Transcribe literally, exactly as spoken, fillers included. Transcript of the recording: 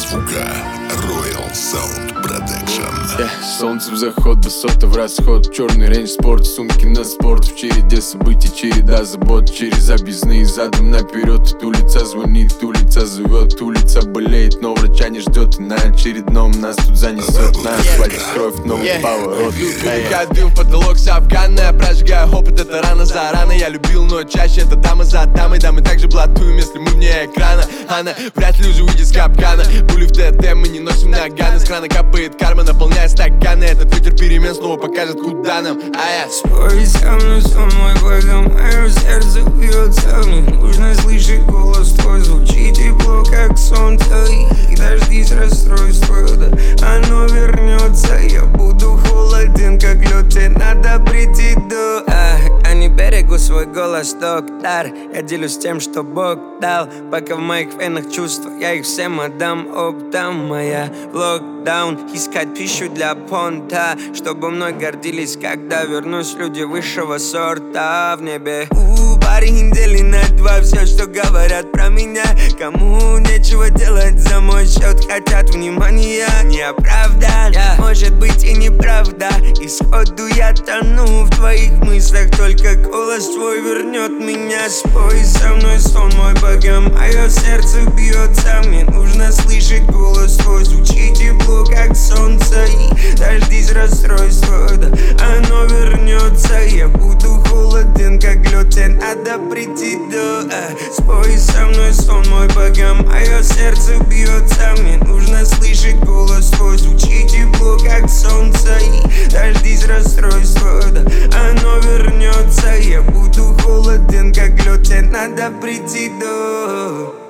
Фуга, Royal Sound Production. Yeah, солнце в заход, высота в расход. Черный рейндж, спорт, сумки на спорт. В череде событий, череда забот. Через объездные задом наперед. Тут улица звонит, улица зовет. Улица болеет, но врача не ждет. И на очередном нас тут занесет. На асфальте кровь, новый yeah. поворот. Выдыхаю дым в потолок с афгана. Прожигаю опыт, это рано за рано. Я любил, но чаще это дама за дамой. Да, мы также блатуем, если мы вне экрана. Она вряд ли уже выйдет с капкана. Пули в ТТ мы не носим наганы. С крана капает карма, наполняя стаканы. Этот ветер перемен снова покажет, куда нам. А я спой со мной, сон мой благом. Мое сердце бьется. Мне нужно слышать голос твой. Звучит тепло, как солнце. И дождись расстройства, да оно вернется. Я буду холоден, как лед. Тебе надо прийти до а, а не берегу свой голос, доктор. Я делюсь тем, что Бог дал. Пока в моих венах чувства, я их всем отдам оптом. Моя в локдаун, искать пищу для понта, чтобы мной гордились, когда вернусь. Люди высшего сорта в небе. У парень недели на два. Все, что говорят про меня, кому нечего делать за мой счет, хотят внимания. Не оправдан, yeah. Может быть и неправда. И сходу я тону в твоих мыслях. Только голос твой вернет меня. Спой со мной, сон мой богам. Мое сердце бьется. Мне нужно слышать голос твой. Звучит тепло, как солнце. И дождись расстройства, да оно вернется. Я буду холоден, как лед. Тебе надо прийти до а. Спой со мной, сон мой богам. Мое сердце бьется. Мне нужно слышать голос твой. Звучит тепло, как солнце. И дождись расстройства, да оно вернется. Я буду холоден, как лед. Тебе надо прийти до